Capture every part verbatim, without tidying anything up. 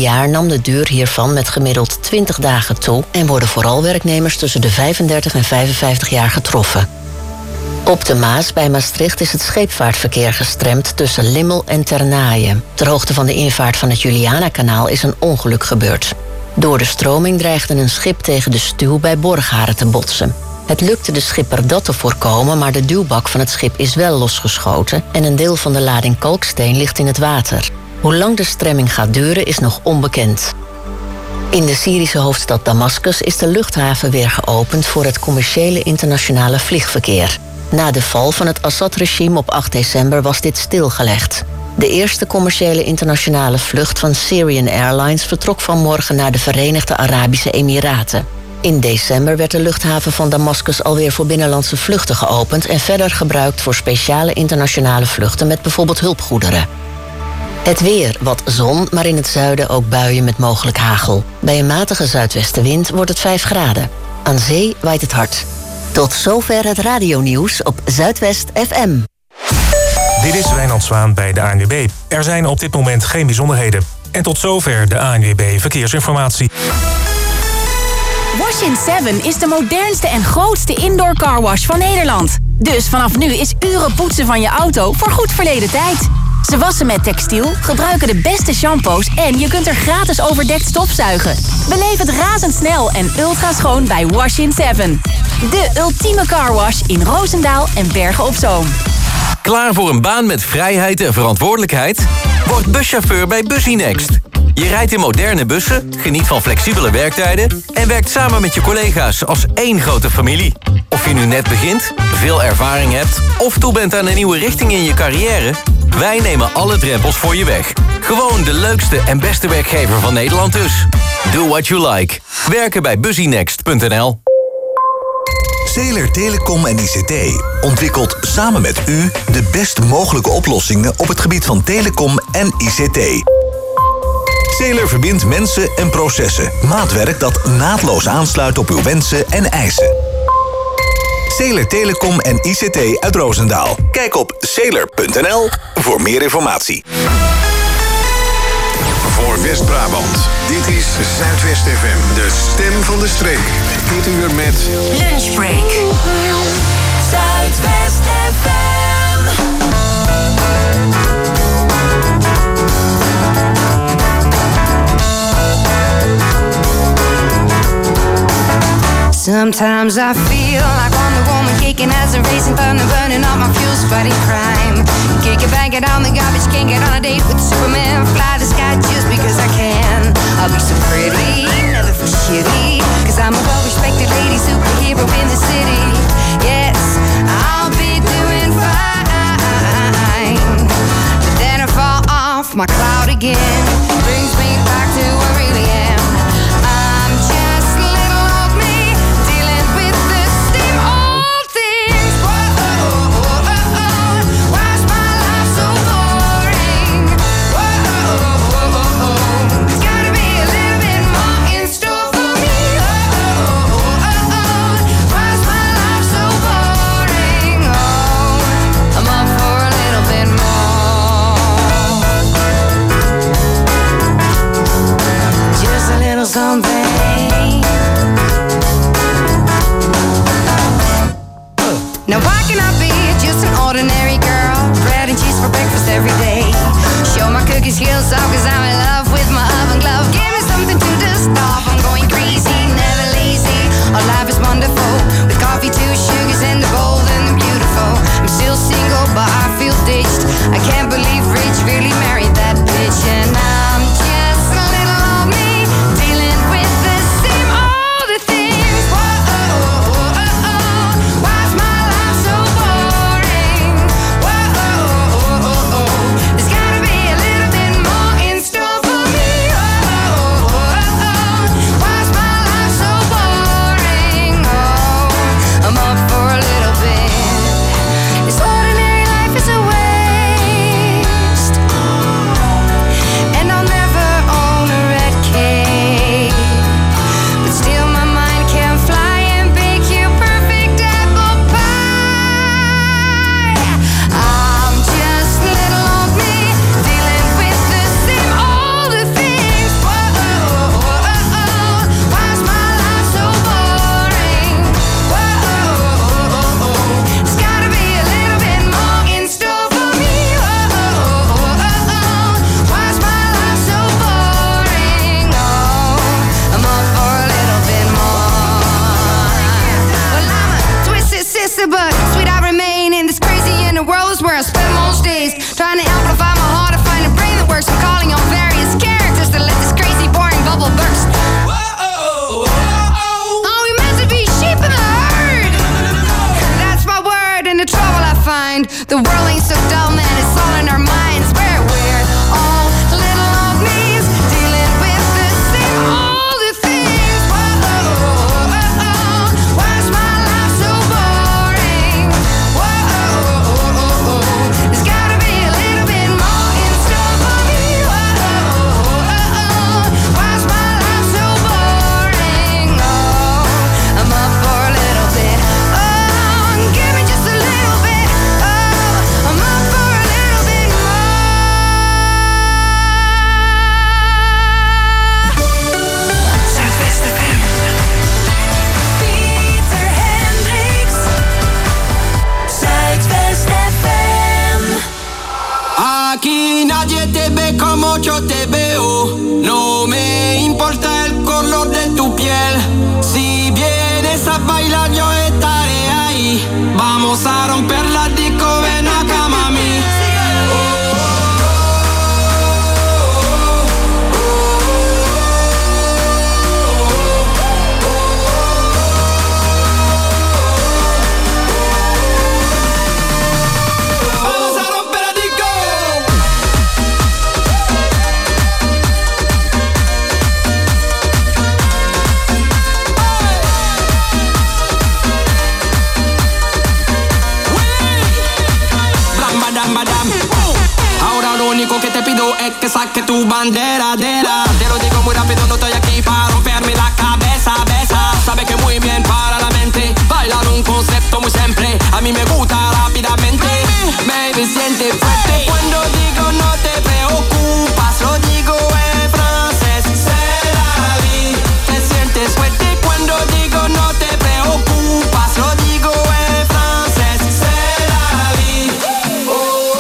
jaar nam de duur hiervan met gemiddeld twintig dagen toe en worden vooral werknemers tussen de vijfendertig en vijfenvijftig jaar getroffen. Op de Maas bij Maastricht is het scheepvaartverkeer gestremd tussen Limmel en Ternaaien. Ter hoogte van de invaart van het Julianakanaal is een ongeluk gebeurd. Door de stroming dreigde een schip tegen de stuw bij Borgharen te botsen. Het lukte de schipper dat te voorkomen, maar de duwbak van het schip is wel losgeschoten en een deel van de lading kalksteen ligt in het water. Hoe lang de stremming gaat duren is nog onbekend. In de Syrische hoofdstad Damascus is de luchthaven weer geopend voor het commerciële internationale vliegverkeer. Na de val van het Assad-regime op acht december was dit stilgelegd. De eerste commerciële internationale vlucht van Syrian Airlines vertrok vanmorgen naar de Verenigde Arabische Emiraten. In december werd de luchthaven van Damascus alweer voor binnenlandse vluchten geopend en verder gebruikt voor speciale internationale vluchten met bijvoorbeeld hulpgoederen. Het weer, wat zon, maar in het zuiden ook buien met mogelijk hagel. Bij een matige zuidwestenwind wordt het vijf graden. Aan zee waait het hard. Tot zover het radionieuws op Zuidwest F M. Dit is Wijnand Zwaan bij de A N W B. Er zijn op dit moment geen bijzonderheden. En tot zover de A N W B Verkeersinformatie. Wash in Seven is de modernste en grootste indoor carwash van Nederland. Dus vanaf nu is uren poetsen van je auto voor goed verleden tijd. Ze wassen met textiel, gebruiken de beste shampoos en je kunt er gratis overdekt stofzuigen. Beleef het razendsnel en ultra schoon bij Wash in Seven. De ultieme carwash in Roosendaal en Bergen op Zoom. Klaar voor een baan met vrijheid en verantwoordelijkheid? Word buschauffeur bij Busynext. Je rijdt in moderne bussen, geniet van flexibele werktijden en werkt samen met je collega's als één grote familie. Of je nu net begint, veel ervaring hebt of toe bent aan een nieuwe richting in je carrière, wij nemen alle drempels voor je weg. Gewoon de leukste en beste werkgever van Nederland dus. Do what you like. Werken bij busynext punt n l. Zeeler Telecom en I C T ontwikkelt samen met u de best mogelijke oplossingen op het gebied van telecom en I C T. Zeeler verbindt mensen en processen. Maatwerk dat naadloos aansluit op uw wensen en eisen. Zeeler Telecom en I C T uit Roosendaal. Kijk op zeeler punt n l voor meer informatie. Voor West-Brabant, dit is Zuidwest F M, de stem van de streek. Dit uur met Lunchbreak. Zuidwest F M. Sometimes I feel like Wonder Woman kicking as a racing thunder, burning all my fuels, fighting crime. Kick it, bang it on the garbage, can't get on a date with Superman. Fly the sky just because I can. I'll be so pretty, never feel shitty, cause I'm a well-respected lady superhero in the city. Yes, I'll be doing fine, but then I fall off my cloud again. Brings me back to where I really am. I'm just little old me, dealing with the same old things. Whoa, oh, oh, oh, oh. Why's my life so boring? Whoa, oh, oh, oh, oh. There's gotta be a little bit more in store for me. Oh, oh, oh, oh, oh. Why's my life so boring? Oh, I'm up for a little bit more. Just a little something. Now why can I be just an ordinary girl? Bread and cheese for breakfast every day. Show my cookie skills off cause I'm in love with my oven glove. Give me something to dust off, I'm going crazy, never lazy. Our life is wonderful, with coffee, two sugars and the bold and the beautiful. I'm still single but I feel ditched. I can't believe Rich really married that bitch. And I'm just a little old me, dealing with the same old things. Whoa, oh, oh, oh, oh. Why's my life so boring? Whoa, oh, oh, oh, oh. There's gotta be a little bit more in store yo te veo. No me importa el color de tu piel. Si vienes a bailar yo estaré ahí. Vamos a romper la disco, ven acá mami. Que te pido es que saque tu bandera, dera. Te lo digo muy rápido, no estoy aquí para romperme la cabeza, besa. Sabe que muy bien para la mente bailar un concepto muy simple. A mí me gusta rápidamente. Baby, siente fuerte. Cuando digo no te preocupas, lo digo en francés. C'est la vie. Te sientes fuerte cuando digo no te preocupas, lo digo en francés. C'est la vie. Oh, oh,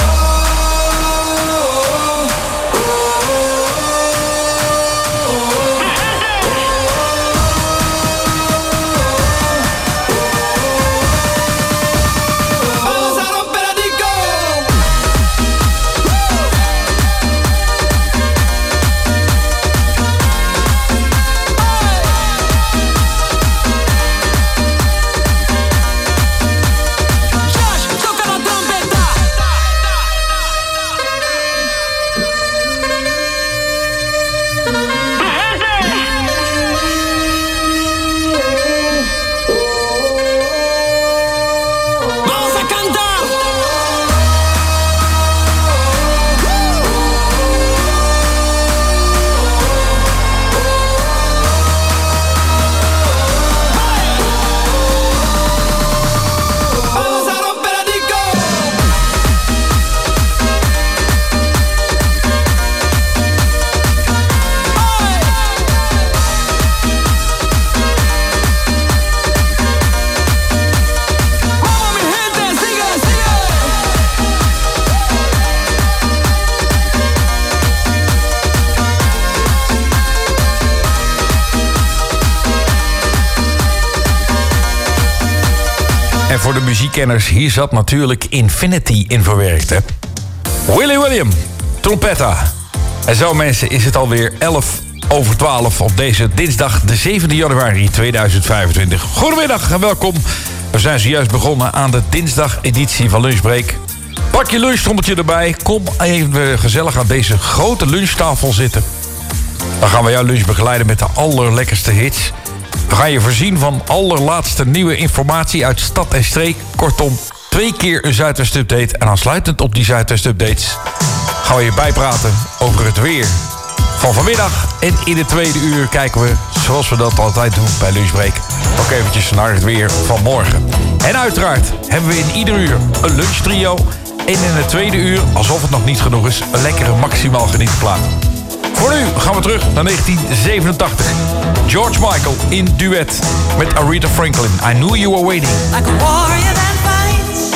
En voor de muziekkenners, hier zat natuurlijk Infinity in verwerkt, hè? Willy William, trompetta. En zo mensen is het alweer elf over twaalf op deze dinsdag de zevende januari tweeduizend vijfentwintig. Goedemiddag en welkom. We zijn zojuist begonnen aan de dinsdag-editie van Lunchbreak. Pak je lunchtrommeltje erbij, kom even gezellig aan deze grote lunchtafel zitten. Dan gaan we jouw lunch begeleiden met de allerlekkerste hits. We gaan je voorzien van allerlaatste nieuwe informatie uit stad en streek. Kortom, twee keer een Zuidwest-update. En aansluitend op die Zuidwest-updates gaan we je bijpraten over het weer van vanmiddag. En in het tweede uur kijken we, zoals we dat altijd doen bij Lunchbreak, ook eventjes naar het weer van morgen. En uiteraard hebben we in ieder uur een lunchtrio. En in het tweede uur, alsof het nog niet genoeg is, een lekkere maximaal genietplaat. Voor nu gaan we terug naar negentien zevenentachtig. George Michael in duet met Aretha Franklin. I Knew You Were Waiting. Like a warrior that fights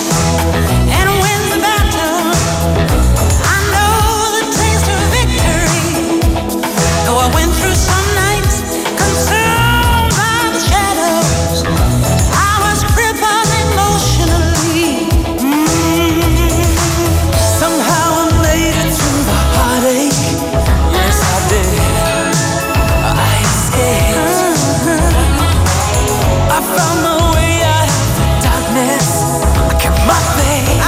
and wins the battle. I know the taste of victory. Though I went through some nights consumed by the shadows, I was crippled emotionally. Mm. Somehow I made it through the heartache. Yes, I did. I escaped. I found my way out of the darkness. I kept my faith.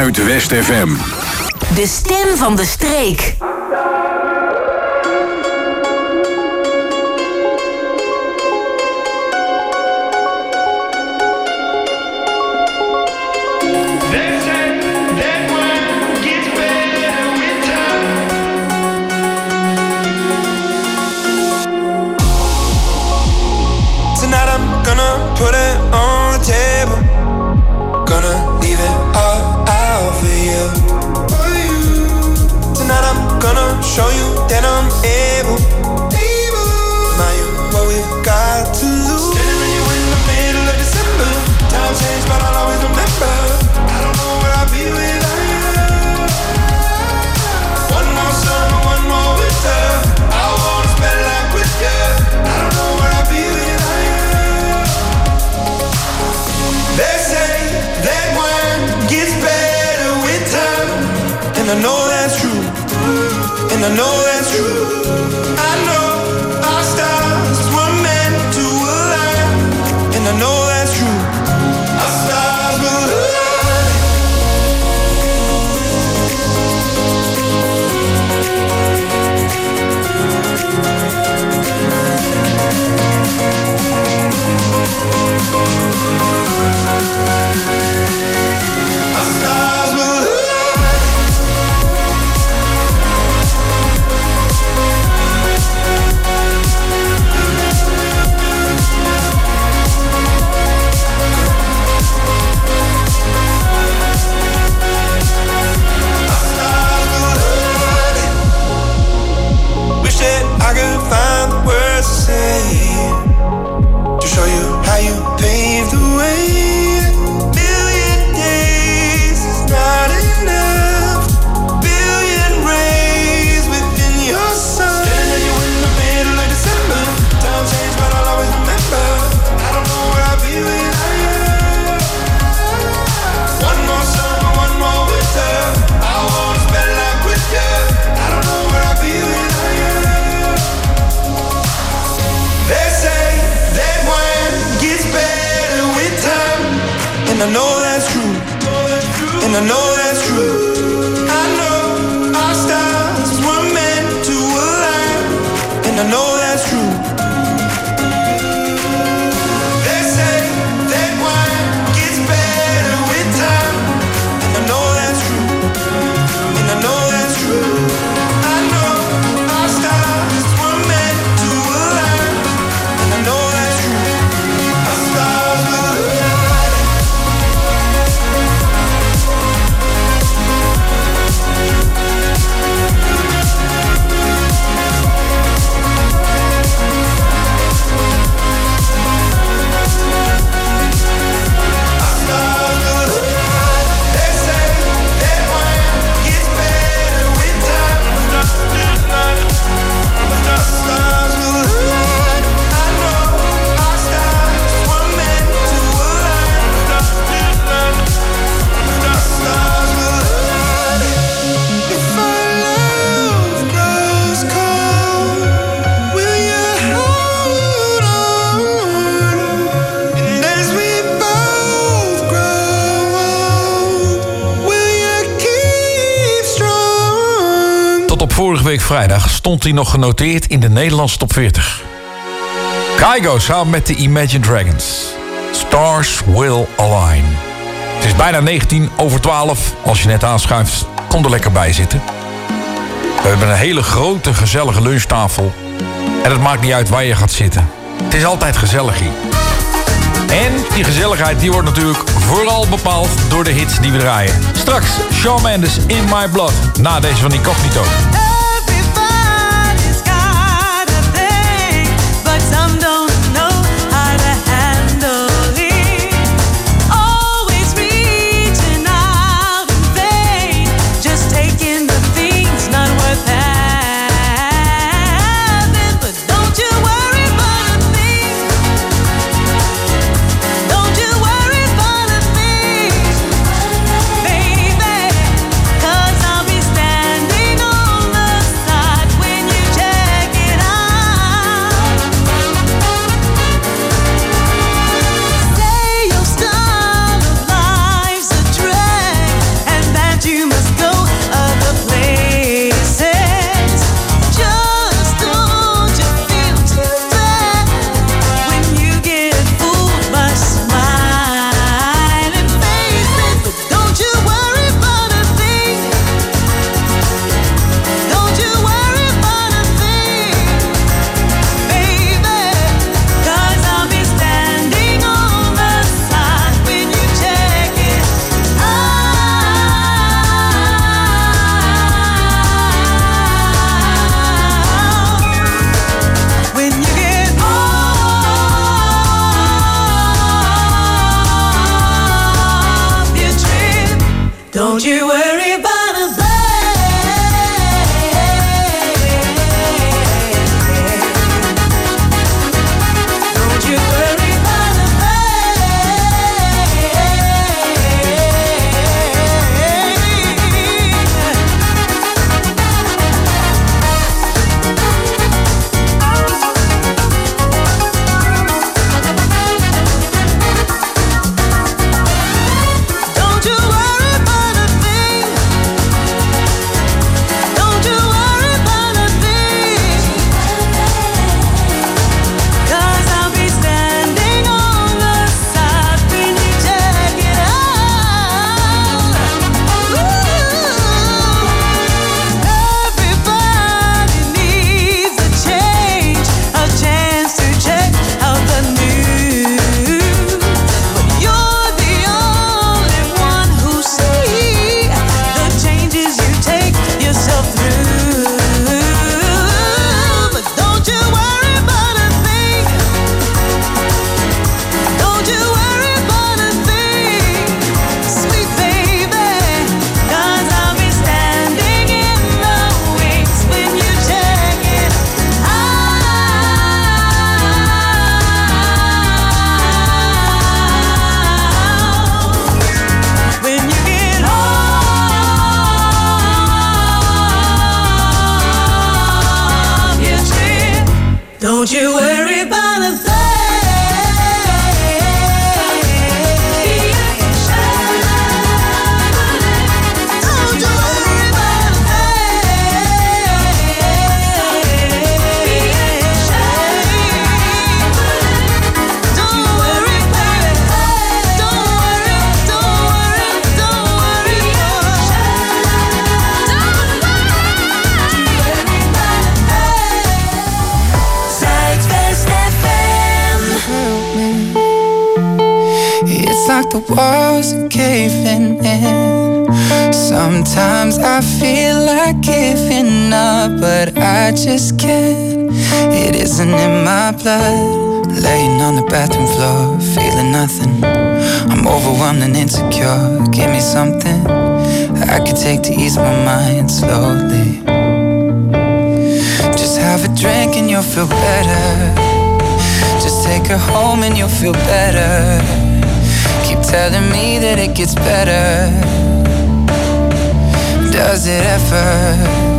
Zuidwest F M. De stem van de streek. Put it on the table. Gonna leave it all out for you. Tonight I'm gonna show you that I'm able. Now you what we've got to lose. Standing with you in the middle of December. Time changed, but I'll always remember. I don't know where I'll be without you. One more summer, one more winter. I wanna spend life with you. I don't know where I'll be without you. They say that wine gets better with time, and I know that's true, and I know that's true. I know our stars were meant to align, and I know that's true. Our stars will align. I could find the words to say to show you how you paved the way. Billion days is not enough. Billion rays within your sun. Standing you in the middle of December. Time changed, but I'll always remember. I don't know where I'll be without you. One more summer, one more winter. I wanna spend life with you. I don't know where I'll be without you. They say that wine gets better with time, and I know that's true, and I know that's true. I know our stars were meant to align, and I know that's true. They say that wine gets better with time, and I know that's true, and I know that's true. I know our stars were meant to align. I know that's true. Our stars will align. Our stars will align. They say that wine gets better with time. Our stars will align. I know our stars were meant to align. Our stars will align. If our love grows cold, will you hold on? And as we both grow old, will you keep strong? Tot op vorige week vrijdag stond hij nog genoteerd in de Nederlandse top veertig. Kygo samen met de Imagine Dragons. Stars Will Align. Het is bijna negentien over twaalf. Als je net aanschuift, kom er lekker bij zitten. We hebben een hele grote, gezellige lunchtafel. En het maakt niet uit waar je gaat zitten. Het is altijd gezellig hier. En die gezelligheid die wordt natuurlijk vooral bepaald door de hits die we draaien. Straks Shawn Mendes, In My Blood. Na deze van Incognito. Everybody's got a thing, but some don't know how to handle it. Always reaching out in vain, just taking the things not worth having. But don't you worry about a thing. Don't you worry about a thing, baby, 'cause I'll be standing on the Don't you worry about a thing. Don't you worry about a Don't you worry about a thing. Don't you worry about a thing. 'Cause I'll be standing on the side when you check it out. Everybody needs a change, a chance to check out the new. But you're the only one who see the changes you take yourself through. But don't you worry about a thing. Don't you worry about a thing, sweet baby. 'Cause I'll be standing in the wings when you check it out. When you get off your trip, don't you worry about a thing. Don't you worry about a thing. Don't worry about it. Don't worry, don't worry, don't worry. Zuidwest F M. It's like the walls are caving in. Sometimes I feel like giving up, but I just can't. It isn't in my blood. Laying on the bathroom floor, feeling nothing. I'm overwhelmed and insecure. Give me something I could take to ease my mind slowly. Just have a drink and you'll feel better. Just take her home and you'll feel better. Keep telling me that it gets better. Does it ever?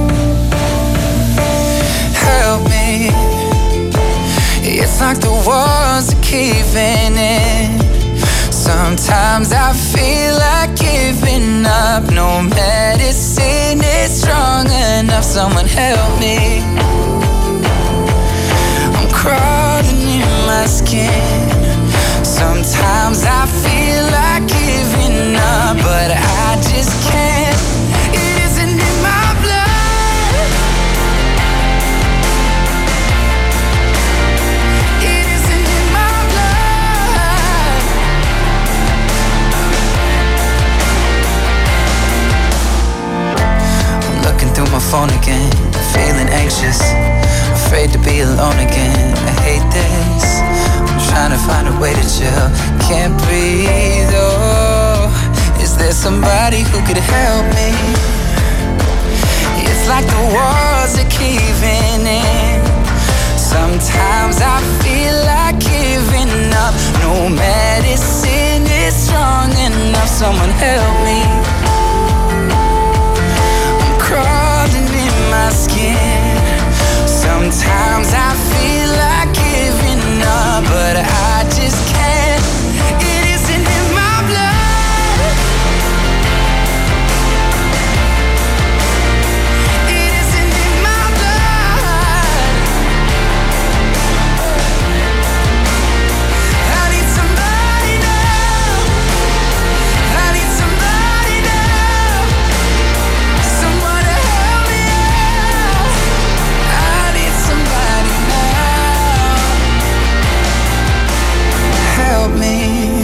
Help me. It's like the walls are caving in. Sometimes I feel like giving up. No medicine is strong enough. Someone help me. I'm crawling in my skin. Sometimes I feel like giving up, but I just can't. It isn't in my blood. It isn't in my blood. I'm looking through my phone again, feeling anxious, afraid to be alone again. I hate this. I'm trying to find a way to chill. Can't breathe, oh. Is there somebody who could help me? It's like the walls are caving in. Sometimes I feel like giving up. No medicine is strong enough. Someone help me. I'm crawling in my skin. Sometimes I feel like giving up, but I just can't. It isn't in my blood. It isn't in my blood. I need somebody now. I need somebody now. Someone to help me out. I need somebody now. Help me.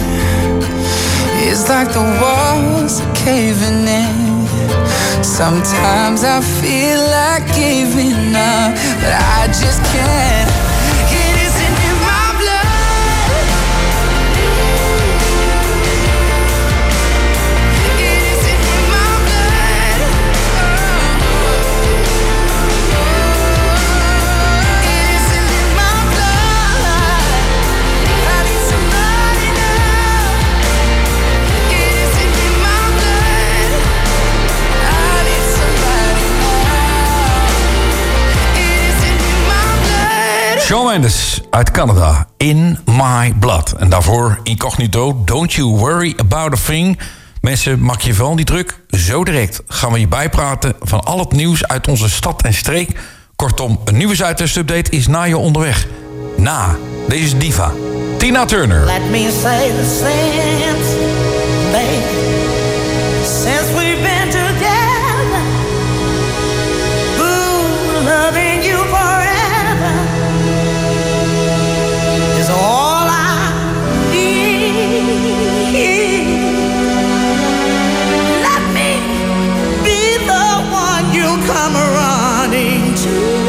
It's like the walls are caving in. Sometimes I feel like giving up, but I just can't. It isn't in my blood. It isn't in my Shawn Mendes uit Canada, In My Blood. En daarvoor Incognito, Don't You Worry About A Thing. Mensen, maak je vooral niet druk. Zo direct gaan we je bijpraten van al het nieuws uit onze stad en streek. Kortom, een nieuwe Zuidwest-update is na je onderweg. Na deze diva, Tina Turner. Let me say the since, baby, since we've been together, ooh, loving you forever is all I need. Let me be the one you come running to.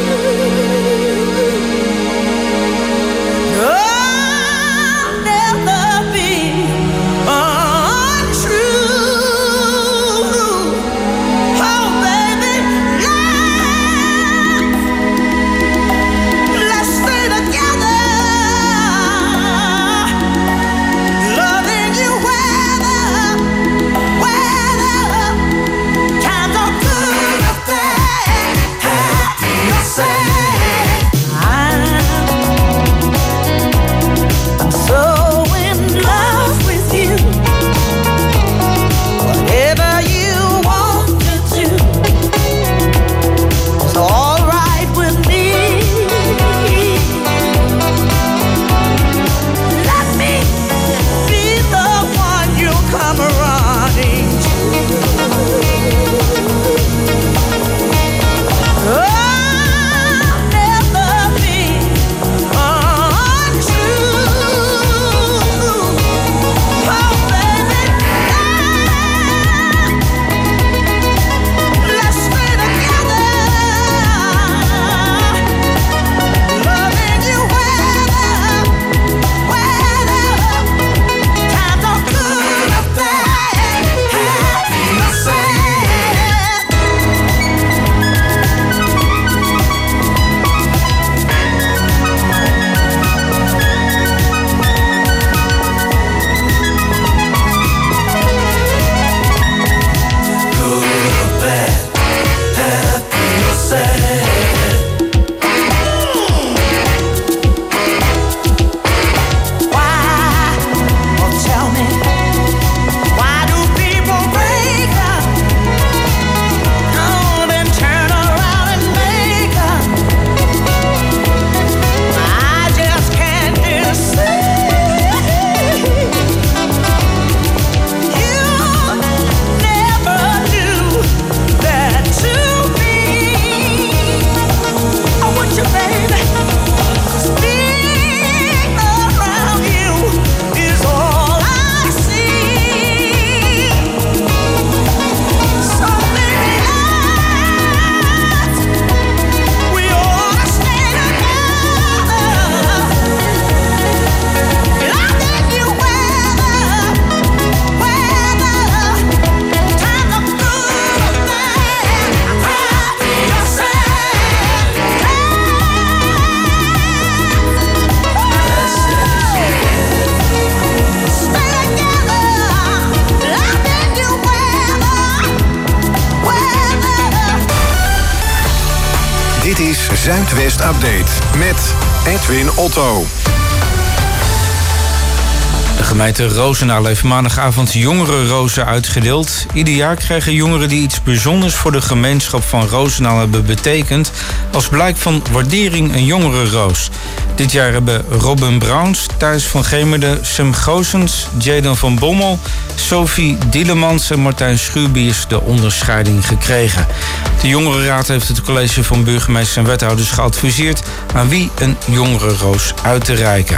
Zuidwest Update met Edwin Otto. De gemeente Roosendaal heeft maandagavond jongerenrozen uitgedeeld. Ieder jaar krijgen jongeren die iets bijzonders voor de gemeenschap van Roosendaal hebben betekend als blijk van waardering een jongerenroos. Dit jaar hebben Robin Browns, Thijs van Gemerde, Sam Goossens, Jaden van Bommel, Sophie Dielemans en Martijn Schuurbiers de onderscheiding gekregen. De Jongerenraad heeft het college van burgemeesters en wethouders geadviseerd aan wie een jongerenroos uit te reiken.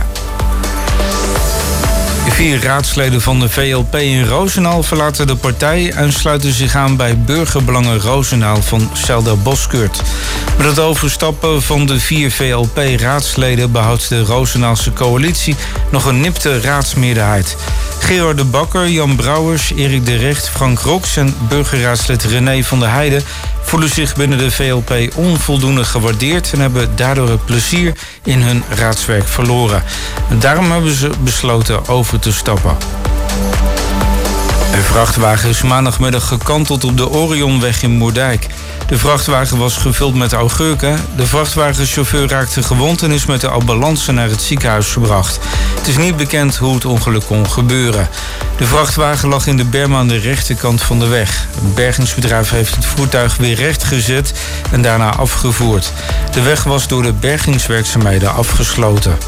De vier raadsleden van de V L P in Roosendaal verlaten de partij en sluiten zich aan bij Burgerbelangen Roosendaal van Zelda Boskurt. Met het overstappen van de vier V L P-raadsleden behoudt de Roosendaalse coalitie nog een nipte raadsmeerderheid. Gerard de Bakker, Jan Brouwers, Erik de Recht, Frank Roks en burgerraadslid René van der Heijden voelen zich binnen de V L P onvoldoende gewaardeerd en hebben daardoor het plezier in hun raadswerk verloren. En daarom hebben ze besloten over te stappen. Een vrachtwagen is maandagmiddag gekanteld op de Orionweg in Moerdijk. De vrachtwagen was gevuld met augurken. De vrachtwagenchauffeur raakte gewond en is met de ambulance naar het ziekenhuis gebracht. Het is niet bekend hoe het ongeluk kon gebeuren. De vrachtwagen lag in de berm aan de rechterkant van de weg. Het bergingsbedrijf heeft het voertuig weer rechtgezet en daarna afgevoerd. De weg was door de bergingswerkzaamheden afgesloten.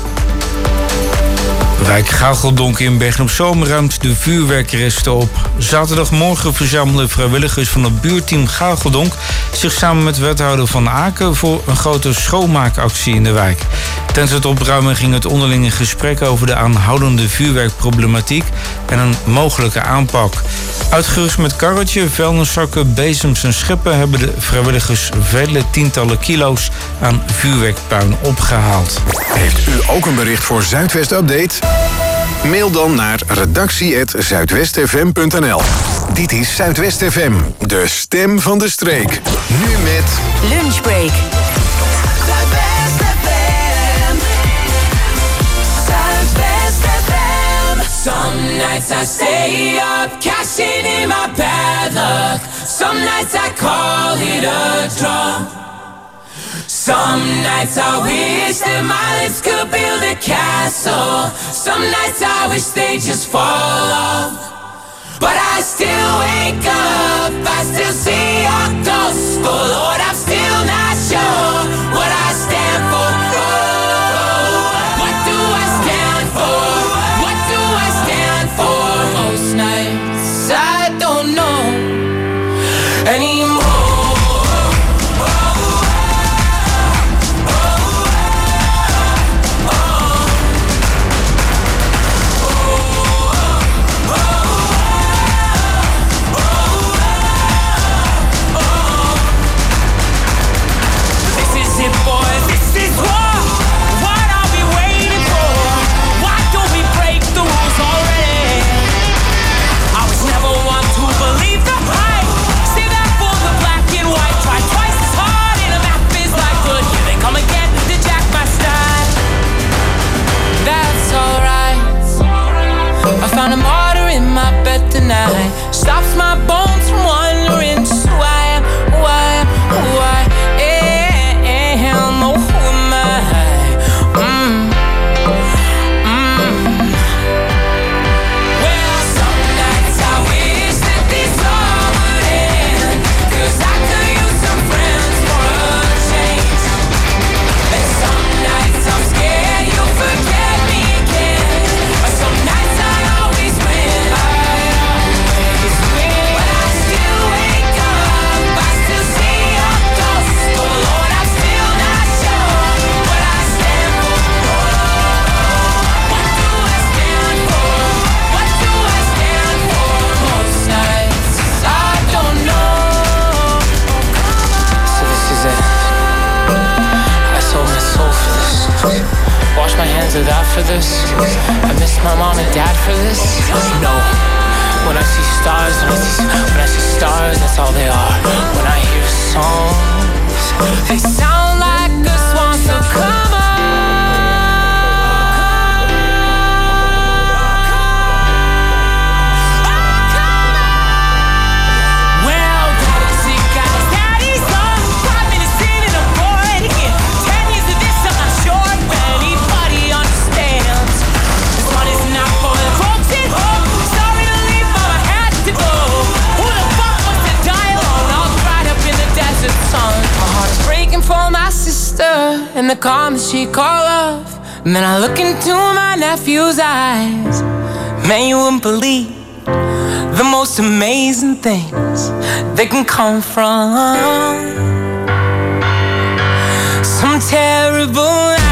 Wijk Gageldonk in Bergen-op-Zoom ruimt de vuurwerkresten op. Zaterdagmorgen verzamelden vrijwilligers van het buurteam Gageldonk zich samen met wethouder Van Aken voor een grote schoonmaakactie in de wijk. Tijdens het opruimen ging het onderling in gesprek over de aanhoudende vuurwerkproblematiek en een mogelijke aanpak. Uitgerust met karretje, vuilniszakken, bezems en scheppen hebben de vrijwilligers vele tientallen kilo's aan vuurwerkpuin opgehaald. Heeft u ook een bericht voor Zuidwest Update? Mail dan naar redactie apenstaartje zuidwest f m punt n l. Dit is Zuidwest F M, de stem van de streek. Nu met Lunchbreak. Zuidwest F M. Zuidwest F M. Some nights I stay up, cashing in my bad luck. Some nights I call it a draw. Some nights I wish that my lips could build a castle. Some nights I wish they just fall off. But I still wake up, I still see your ghost. Oh Lord, I'm still not sure what I stand for. Oh, what do I stand for? What do I stand for? Most nights I don't know anymore. Found a martyr in my bed tonight. Stops my bones from wandering. So I am who I am, who I am. Oh, who am I? Mm. Mm. Well, some nights I wish that this all would end, 'cause I could use some friends for a change. And some nights I'm scared you'll forget me again. Or some nights I wash my hands of that for this. I miss my mom and dad for this. No. When I see stars, when I see, when I see stars, that's all they are. When I hear songs, they sound like a swan, so come on. For my sister and the calm that she call off. And then I look into my nephew's eyes. Man, you wouldn't believe the most amazing things they can come from some terrible night.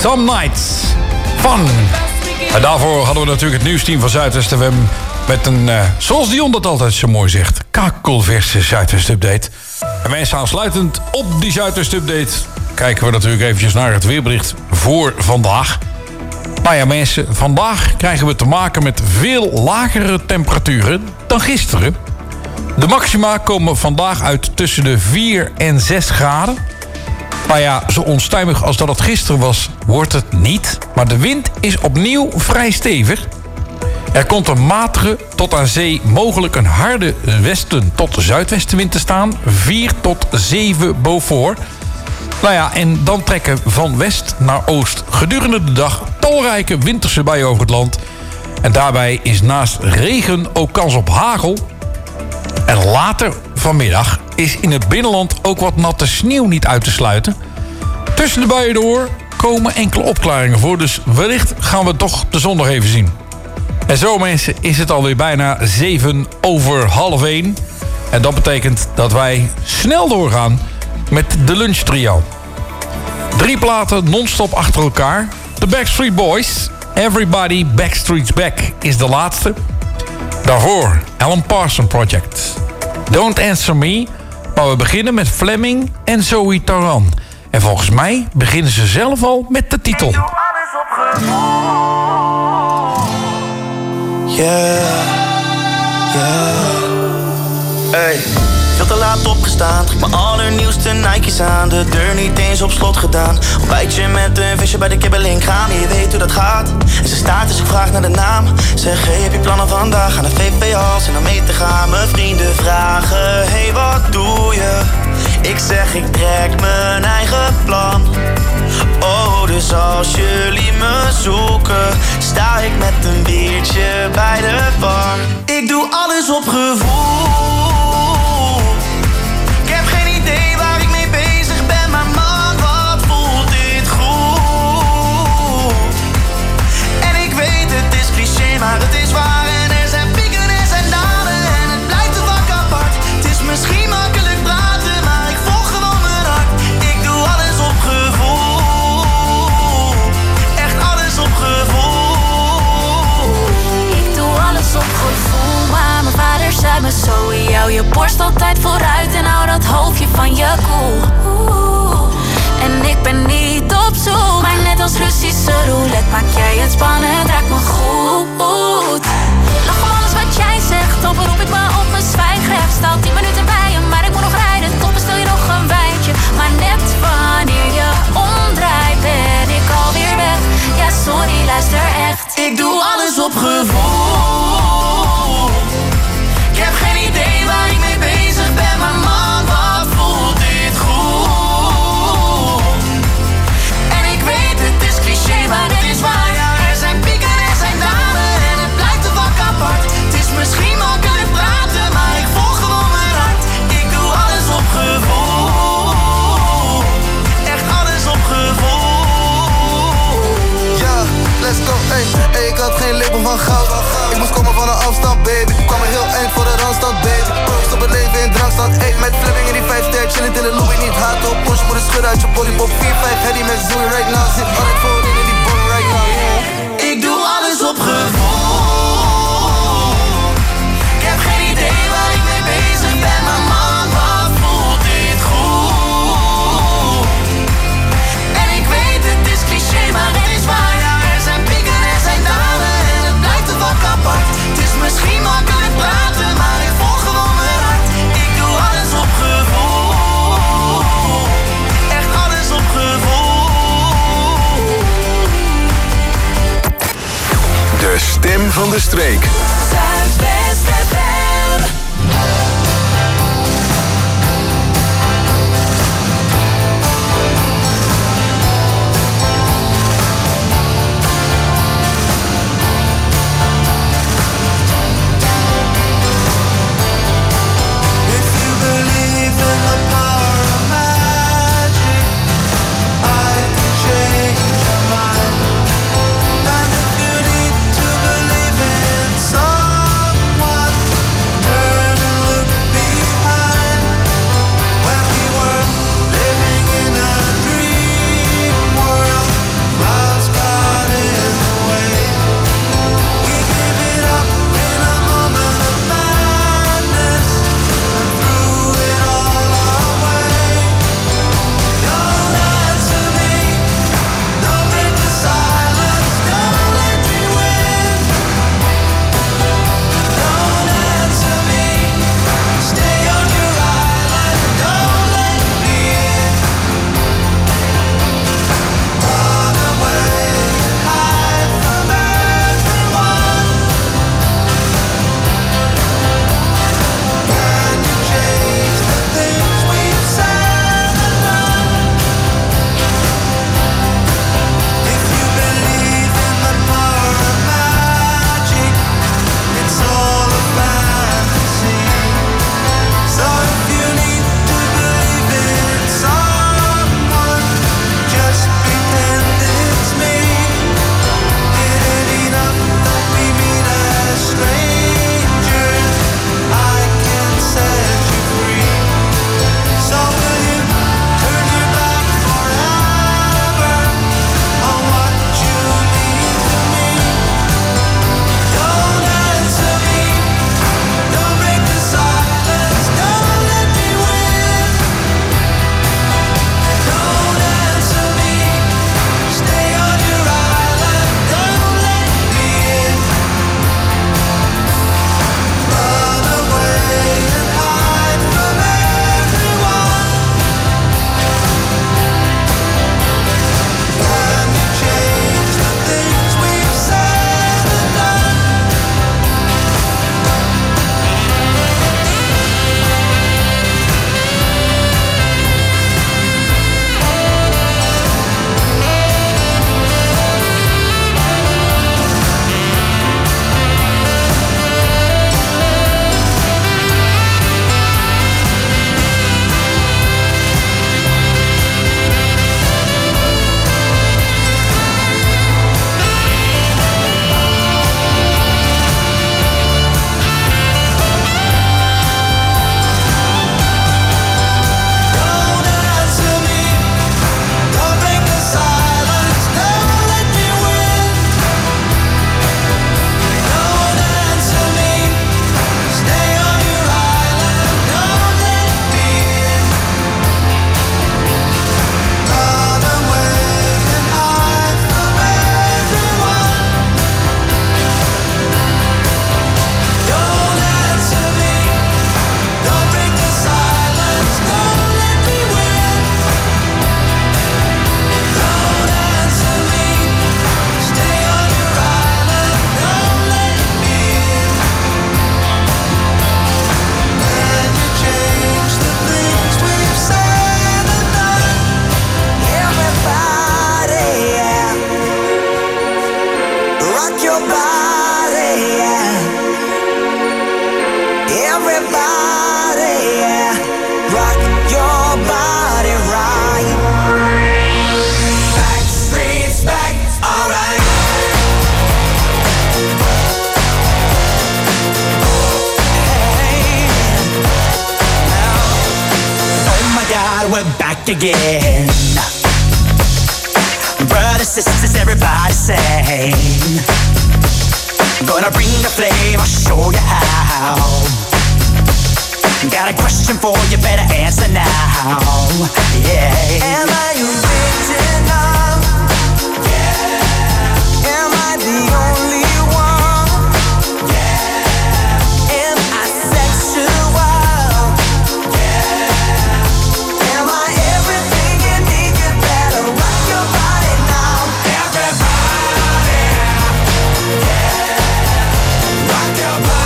Some Nights. Fun. En daarvoor hadden we natuurlijk het nieuwsteam van Zuidwest F M... met een, uh, zoals Dion dat altijd zo mooi zegt... kakelverse Zuidwest Update. En mensen, aansluitend op die Zuidwest Update... kijken we natuurlijk eventjes naar het weerbericht voor vandaag. Nou ja, mensen, vandaag krijgen we te maken met veel lagere temperaturen dan gisteren. De maxima komen vandaag uit tussen de vier en zes graden. Nou ja, zo onstuimig als dat het gisteren was, wordt het niet. Maar de wind is opnieuw vrij stevig. Er komt een matige tot aan zee mogelijk een harde westen tot zuidwestenwind te staan. vier tot zeven Beaufort. Nou ja, en dan trekken van west naar oost gedurende de dag talrijke winterse buien over het land. En daarbij is naast regen ook kans op hagel. En later vanmiddag is in het binnenland ook wat natte sneeuw niet uit te sluiten. Tussen de buien door komen enkele opklaringen voor, dus wellicht gaan we toch de zon nog even zien. En zo, mensen, is het alweer bijna zeven over half één. En dat betekent dat wij snel doorgaan met de lunchtrio. Drie platen non-stop achter elkaar. The Backstreet Boys, Everybody Backstreet's Back is de laatste. Daarvoor Alan Parsons Project, Don't Answer Me. Maar we beginnen met Fleming en Zoe Taran. En volgens mij beginnen ze zelf al met de titel. Yeah, yeah. Hey, veel te laat opgestaan. Trek mijn allernieuwste Nike's aan. De deur niet eens op slot gedaan. Ontbijtje met een visje bij de kibbeling gaan. Je weet hoe dat gaat. En ze staat dus ik vraag naar de naam. Zeg, hey, heb je plannen vandaag? Aan de V V als en dan mee te gaan. Mijn vrienden vragen, hey, wat doe je? Ik zeg, ik trek mijn eigen plan. Oh, dus als jullie me zoeken, sta ik met een biertje bij de bar. Ik doe alles op gevoel. Ik heb geen idee waar ik mee bezig ben, maar man, wat voelt dit goed. En ik weet, het is cliché, maar het is waar. En er zijn pieken en er zijn dalen en het blijft te vak apart. Het is misschien makkelijk praten, maar ik volg gewoon mijn hart. Ik doe alles op gevoel. Echt alles op gevoel. Ik doe alles op gevoel, maar mijn vader zei me zo. Hou je borst altijd vooruit en hou dat hoofdje van je koel. Oeh. En ik ben niet op zoek, maar net als Russische roulette maak jij het spannend, raakt me goed. Lach om alles wat jij zegt, dan beroep ik me op mijn zwijgrecht. Sta al tien minuten bij je, maar ik moet nog rijden. Tot bestel je nog een wijntje, maar net wanneer je omdraait ben ik alweer weg. Ja, sorry, luister echt. Ik doe alles op gevoel. Ik heb geen idee waar ik mee bezig ben, maar man, wat voelt dit goed. En ik weet, het is cliché, maar het is waar. Ja, er zijn pieken en er zijn dalen en het blijft te vak apart. Het is misschien makkelijk praten, maar ik volg gewoon mijn hart. Ik doe alles op gevoel. Echt alles op gevoel. Ja, let's go, ey. Ey, ik had geen label van goud. Ik moest komen van een afstand, baby. Ik kwam er heel eind voor de randstad, baby. Proost op het leven in drankstad. Ey, met Fleming in die vijf ster. Chillend in de Louis, niet hard op. Push voor de schudden uit je bodypop. vier vijf heady met Zoe right now. Zit altijd voorin in die boom right now, yeah. Ik doe alles op gevoel. Ik heb geen idee waar ik mee bezig ben, maar man, wat voelt dit goed. En ik weet, het is cliché, maar het is waar. Ja, er zijn pieken en er zijn dalen en het blijft te vak apart. Het is misschien makkelijk praten, maar ik volg gewoon mijn hart. Ik doe alles op gevoel. Echt alles op gevoel. De stem van de streek. Zuidwest F M. Someone your body, yeah. Everybody, yeah. Rock your body right. Backstreet's back, alright. Oh my God, we're back again. Brothers, sisters, everybody sing. Gonna bring the flame, I'll show you how. Got a question for you, better answer now. Yeah. Am I original? Yeah. Am I the only one? Yeah. Am I sexual? Yeah. Am I everything you need? You better rock your body now. Everybody, yeah. Rock your body.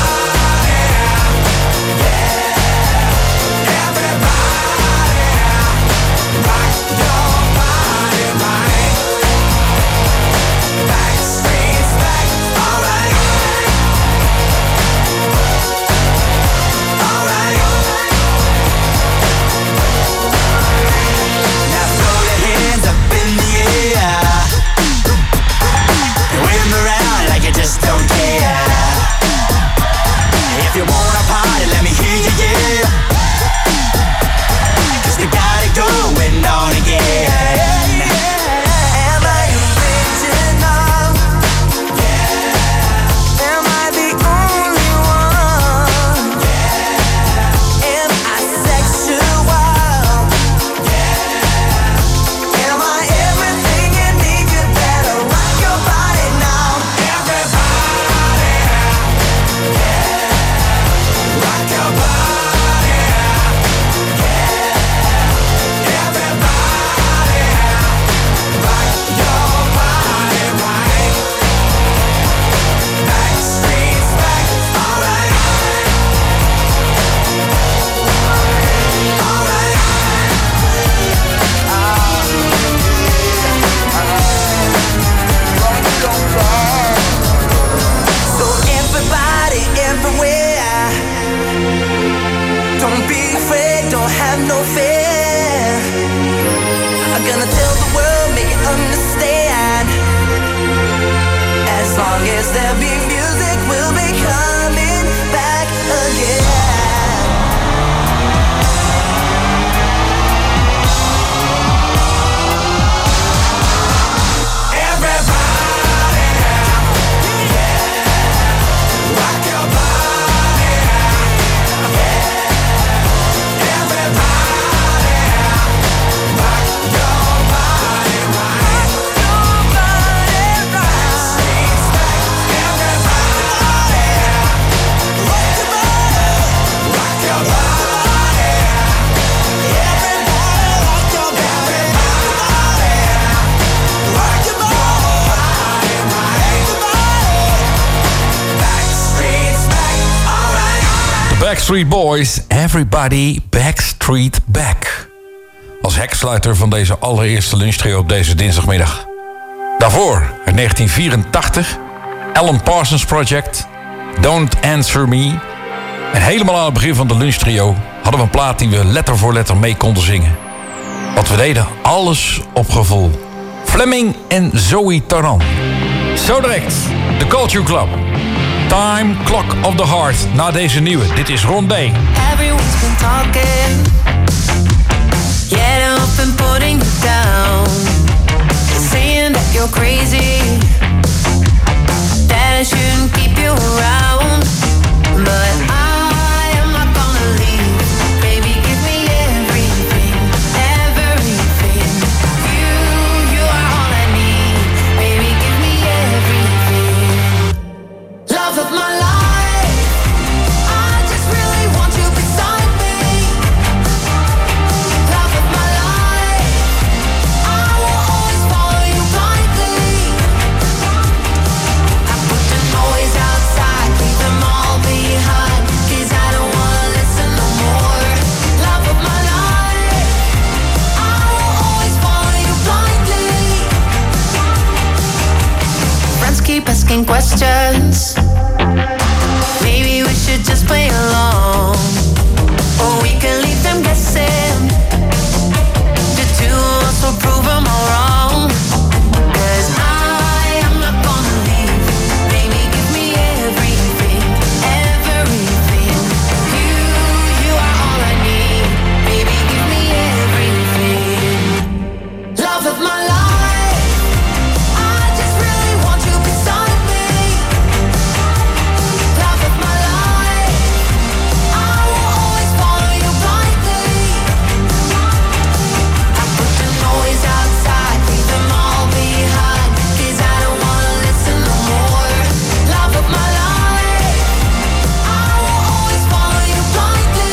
Just don't care. If you wanna party, let me hear you, yeah. 'Cause we got it going on again. Am I original? Yeah. Am I the only one? Yeah. Am I sexual? Yeah. Am I everything you need? You better rock your body now. Don't be afraid, don't have no fear. I'm gonna tell the world, make it understand. As long as there be music, we'll be coming back again. Everybody, yeah. Rock your body, yeah. Backstreet Boys, Everybody Backstreet Back. Als heksluiter van deze allereerste lunchtrio op deze dinsdagmiddag. Daarvoor, in negentien vierentachtig, Alan Parsons Project, Don't Answer Me. En helemaal aan het begin van de lunchtrio hadden we een plaat die we letter voor letter mee konden zingen. Wat we deden, alles op gevoel. Fleming en Zoe Taran. Zo direct, The Culture Club. Time Clock of the Heart. Na deze nieuwe, dit is Rondé. Everyone's been talking, getting up and putting you down, saying that you're crazy, that I shouldn't keep you around, but I am not gonna leave. Baby, give me everything, everything. You, you are all I need. Baby, give me everything. Love of my life, I just really want you beside me. Love of my life, I will always follow you blindly. asking questions. Maybe we should just play along, or we can leave them guessing. The two of us will prove them all wrong. 'Cause I am not gonna leave. Baby, give me everything, everything. You, you are all I need. Baby, give me everything. Love of my life, I just really want you beside me. Love of my life, I will always follow you blindly. I put the noise outside, leave them all behind, 'cause I don't wanna listen no more. Love of my life, I will always follow you blindly.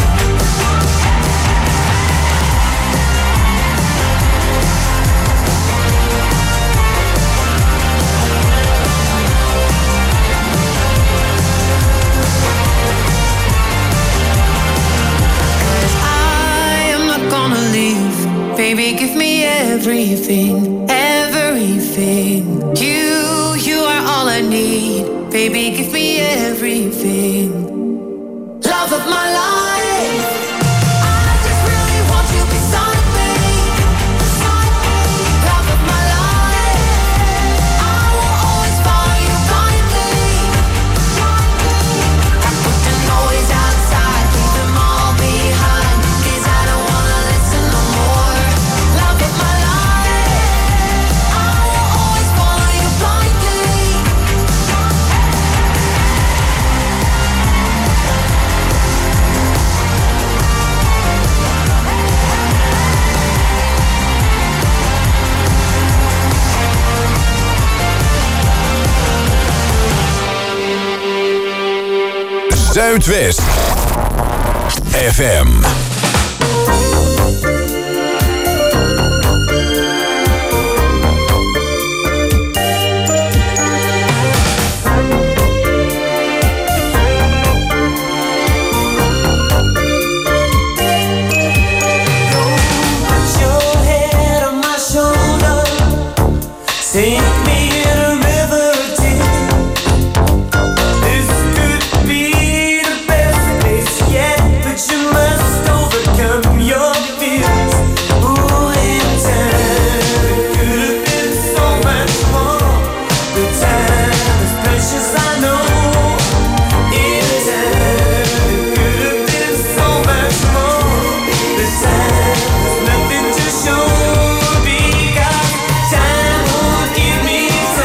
I am not gonna leave. Baby, give me everything, everything. You, you are all I need. Baby, give me everything. Love of my life, I just really want you beside me. Beside me. Love of my life, I will always follow you blindly. I put the noise outside, leave them all behind, 'cause I don't wanna listen no more. Love of my life, I will always follow you blindly. Zuidwest F M. Put your head on my shoulder, sink me in a river of tears. This could be the best place yet, but you must overcome your fears. Ooh, in time, it could have been so much more. The time is precious, I know. In time, it could have been so much more. The time is nothing to show, because time won't give me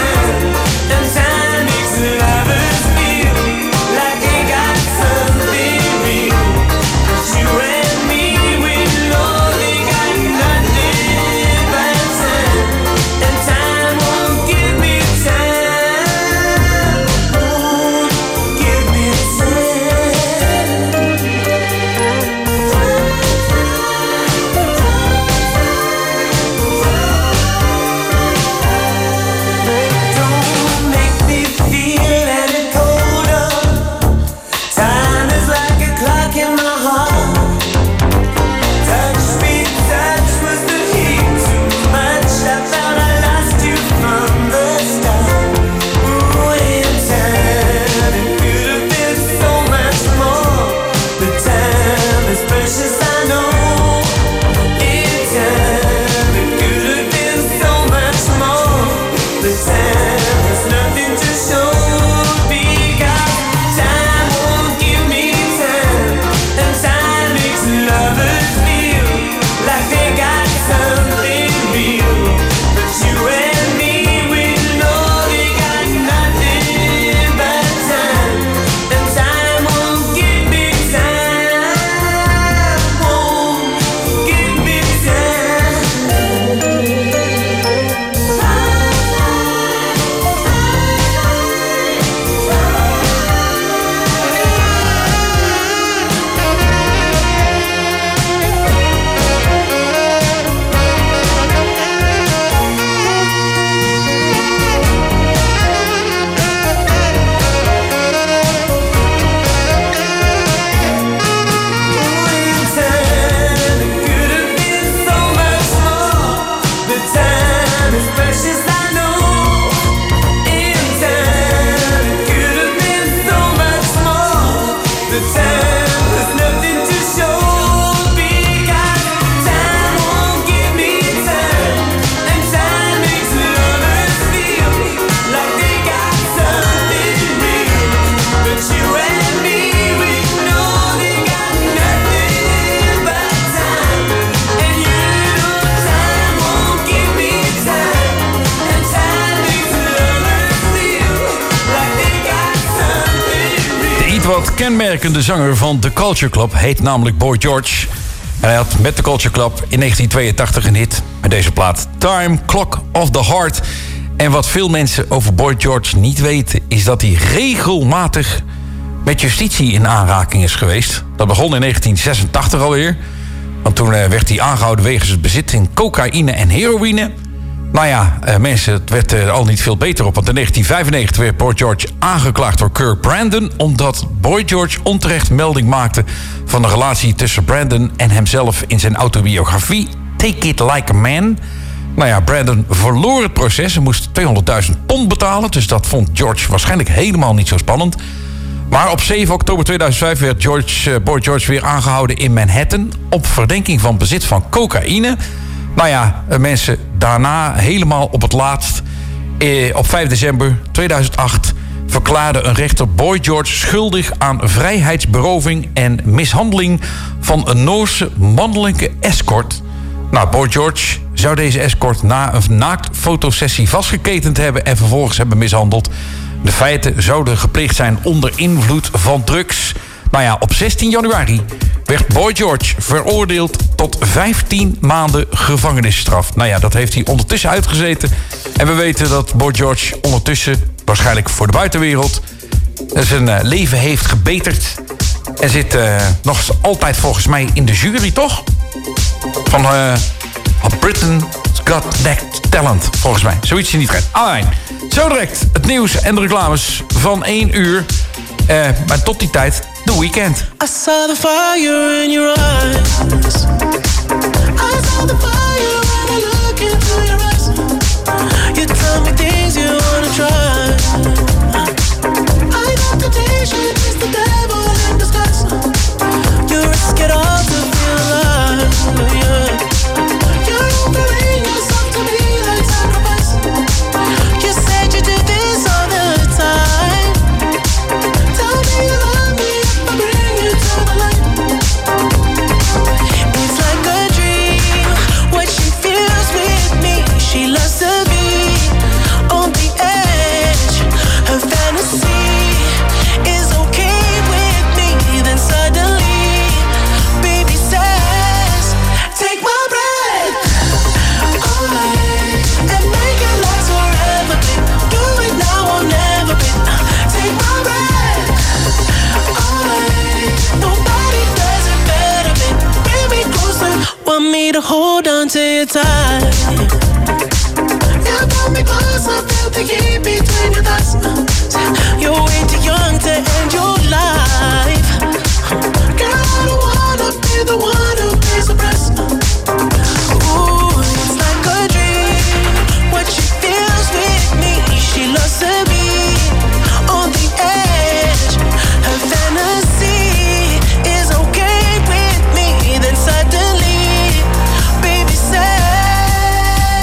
wat kenmerkende zanger van The Culture Club heet namelijk Boy George. En hij had met The Culture Club in negentien tweeëntachtig een hit met deze plaat Time Clock of the Heart. En wat veel mensen over Boy George niet weten is dat hij regelmatig met justitie in aanraking is geweest. Dat begon in negentien zesentachtig alweer. Want toen werd hij aangehouden wegens het bezit van cocaïne en heroïne. Nou ja, mensen, het werd er al niet veel beter op. Want in negentien vijfennegentig werd Boy George aangeklaagd door Kirk Brandon, omdat Boy George onterecht melding maakte van de relatie tussen Brandon en hemzelf in zijn autobiografie Take It Like a Man. Nou ja, Brandon verloor het proces en moest tweehonderdduizend pond betalen. Dus dat vond George waarschijnlijk helemaal niet zo spannend. Maar op zeven oktober tweeduizend vijf werd George, Boy George weer aangehouden in Manhattan op verdenking van bezit van cocaïne. Nou ja, mensen, daarna helemaal op het laatst, eh, op vijf december tweeduizend acht... verklaarde een rechter Boy George schuldig aan vrijheidsberoving en mishandeling van een Noorse mannelijke escort. Nou, Boy George zou deze escort na een naaktfotosessie vastgeketend hebben en vervolgens hebben mishandeld. De feiten zouden gepleegd zijn onder invloed van drugs. Nou ja, op zestien januari werd Boy George veroordeeld tot vijftien maanden gevangenisstraf. Nou ja, dat heeft hij ondertussen uitgezeten. En we weten dat Boy George ondertussen, waarschijnlijk voor de buitenwereld, zijn uh, leven heeft gebeterd. En zit uh, nog altijd volgens mij in de jury, toch? Van uh, Britain's Got Next Talent, volgens mij. Zoiets in die trend. Alright. Zo direct het nieuws en de reclames van één uur. Uh, maar tot die tijd, The Weeknd. I saw the fire in your eyes. I saw the fire when I look into your eyes. You tell me things you wanna try. I know temptation is the devil in disguise. You risk it all to feel alive. Yeah. You're offering yourself to me like sacrifice. You said you do this all the time. Tell me you love me if I bring you to the light. It's like a dream, what she feels with me. She loves to be on the edge. Her fantasy is okay with me. Then suddenly, baby says, take my breath away and make it last forever. Do it now or never. Take my breath away. Nobody does it better. Bring me closer. Want me to hold on to your tight. You pull me closer, feel the heat between your thighs. You're way too young to end your life. Girl, I don't wanna be the one who pays the price. Ooh, it's like a dream. What she feels with me, she loves to be on the edge. Her fantasy is okay with me. Then suddenly, baby says,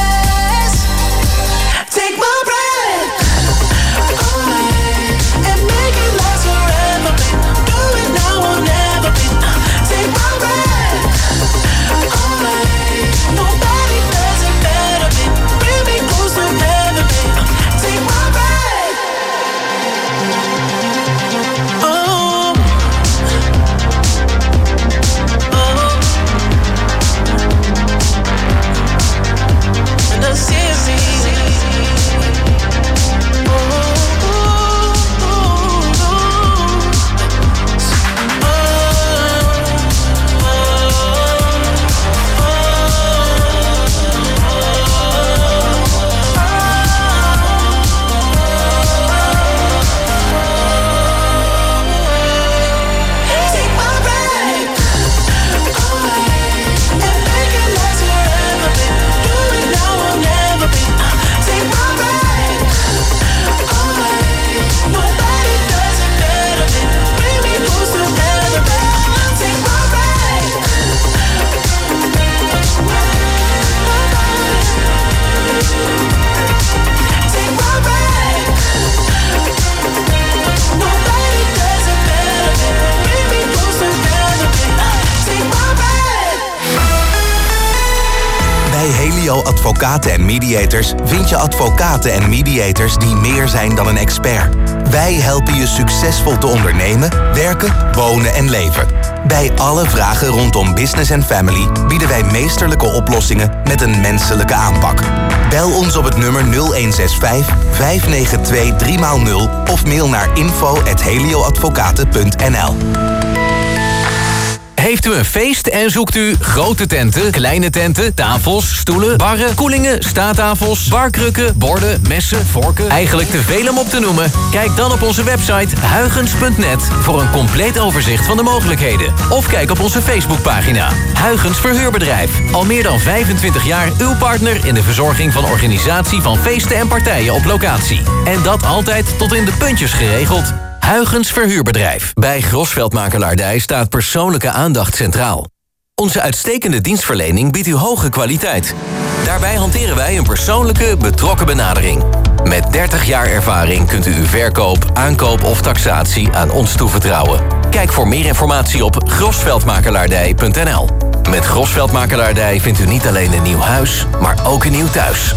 Helio Advocaten en Mediators vind je advocaten en mediators die meer zijn dan een expert. Wij helpen je succesvol te ondernemen, werken, wonen en leven. Bij alle vragen rondom business en family bieden wij meesterlijke oplossingen met een menselijke aanpak. Bel ons op het nummer nul een zes vijf, vijf negen twee, drie nul of mail naar info at helioadvocaten punt n l. Heeft u een feest en zoekt u grote tenten, kleine tenten, tafels, stoelen, barren, koelingen, staattafels, barkrukken, borden, messen, vorken? Eigenlijk te veel om op te noemen? Kijk dan op onze website huygens punt net voor een compleet overzicht van de mogelijkheden. Of kijk op onze Facebookpagina. Huygens Verhuurbedrijf. Al meer dan vijfentwintig jaar uw partner in de verzorging van organisatie van feesten en partijen op locatie. En dat altijd tot in de puntjes geregeld. Huygens Verhuurbedrijf. Bij Grosveld Makelaardij staat persoonlijke aandacht centraal. Onze uitstekende dienstverlening biedt u hoge kwaliteit. Daarbij hanteren wij een persoonlijke, betrokken benadering. Met dertig jaar ervaring kunt u uw verkoop, aankoop of taxatie aan ons toevertrouwen. Kijk voor meer informatie op grosveldmakelaardij punt n l. Met Grosveld Makelaardij vindt u niet alleen een nieuw huis, maar ook een nieuw thuis.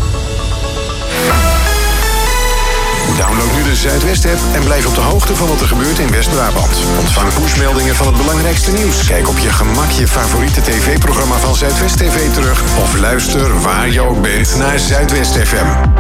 Download nu de Zuidwest-app en blijf op de hoogte van wat er gebeurt in West-Brabant. Ontvang pushmeldingen van het belangrijkste nieuws. Kijk op je gemak je favoriete tv-programma van Zuidwest T V terug. Of luister waar je ook bent naar Zuidwest F M.